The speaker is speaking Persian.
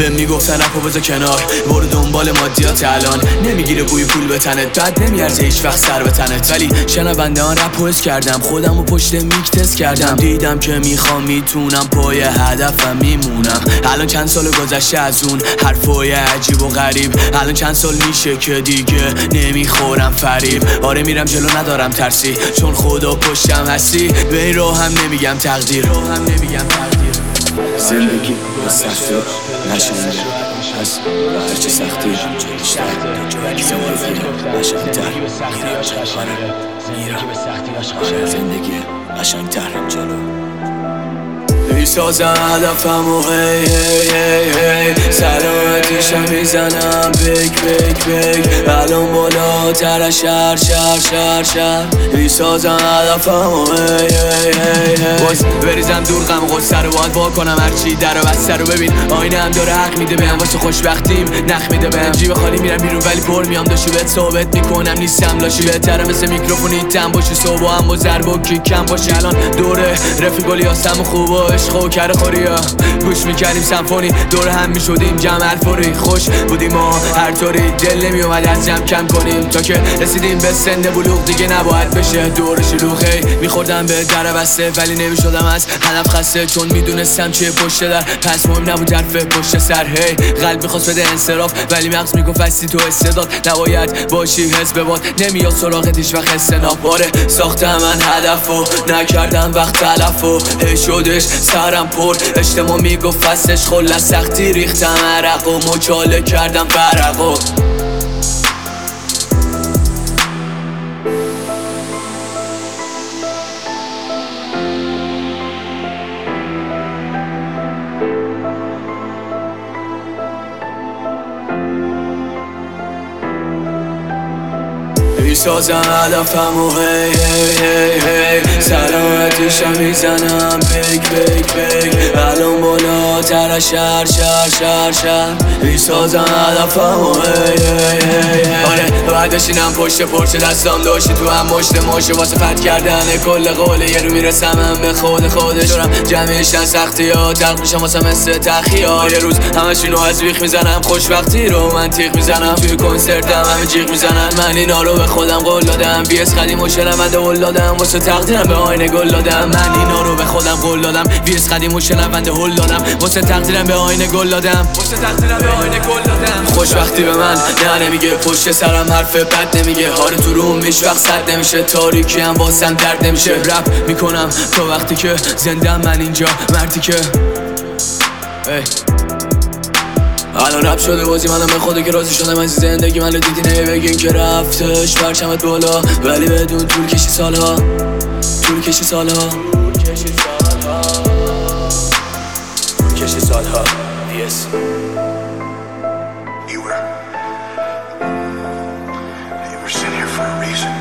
به میگفتن رپو بذار کنار، برو دنبال مادیات. الان نمیگیره بوی پول به تنت، بعد نمیارزه هیچ وقت سر به تنت. ولی شنونده ها رپو حس کردم، خودم و پشت میک تست کردم، دیدم که میخوام میتونم پای هدفم میمونم. الان چند سال گذشته از اون حرفای عجیب و غریب، الان چند سال میشه که دیگه نمیخورم فریب. آره میرم جلو ندارم ترسی، چون خدا پشتم هستی. به این راه هم نمیگم تقدیر، زندگی سخته نشنده هست و هرچه سختی بیشتر. زندگی قشنگتر میرم، زندگی قشنگتر جلو. میسازم هدفم و هی هی هی هی، سلامتیشم میزنم بگ بگ بگ. الان بالاتر از شهر شهر شهر شهر. میسازم هدفم و هی هی هی هی، باز بریزم دور غم غصه رو باید با کنم. هرچی در و بسته رو ببین، آینه هم داره حق میده بهم، واسه خوشبختیم نخ میده بهم. جیب خالی میرم بیرون ولی پر میام داشتی بهت ثابت میکنم نیستم لاشی. بهتره مثل میکروفونی تم باشی، صبح هم با ضرب و کیک کم باشی. الان دوره رفیقالی هستم و خوب و عشق و کره خوری ها، گوش میکردیم سمفونی، دور هم میشدیم جمع الفوری. خوش بودیم و هر طوری دل نمیومد از جمع کم کنیم، تا که رسیدیم به سن بلوغ دیگه نباید بشه دور شلوغی. میخوردم به در بسته ولی نمیشدم از هدف خسته، چون میدونستم چیه پشت در، پس مهم نبود حرف پشت سر. هی قلب میخواست بده انصراف ولی مغز میگفت هستی تو استعداد، نباید باشی حس به باد، نمیاد سراغت هیچ وقت استناب. آره ساختم من هدفو، نکردم وقت تلفو، هی شدش سرم پر. اجتماع میگفت فستش خل، از سختی ریختم عرق و مچاله کردم برقو. میسازم هدفم و هی هی هی هی، سلامتیشم میزنم بگ بگ بگ. الان بالاتر از شهر شهر شهر شهر. میسازم هدفم و هی هی هی هی. آره باید بشینم پشت پرچه دستام داشتی تو هم مشت ماشه، واسه فتح کردن کل قوله یه رو میرسم هم به خودش. دارم جمعیشن سختی ها، تلخ میشم واسه مثل تلخی ها. یه روز همشینو از بیخ میزنم، خوشبختی رو من تیغ میزنم. توی کنسرتم همه جیغ میزنن، من اینا رو به خودم قول دادم. بیس قدیم و شنونده هل دادم، واسه تقدیرم به آینه گل دادم. من اینا رو به خودم قول دادم، بیس قدیم و شنونده هل دادم، واسه تقدیرم به آینه گل دادم. خوشبختی به من نه نمیگه، پشت سرم حرف بد نمیگه. هار تو روم هیچ وقت سد نمیشه، تاریکی هم واسم درد نمیشه. رپ میکنم تا وقتی که زندم من اینجا مردی که الان رپ شده بازی منم به خدا که راضی شدم از زندگی من. دیدی نمیبگین که رفتش پرچمت بالا، ولی بدون طول کشی سالها، طول کشی سالها، طول کشی سالها. Yes. You were sent here for a reason.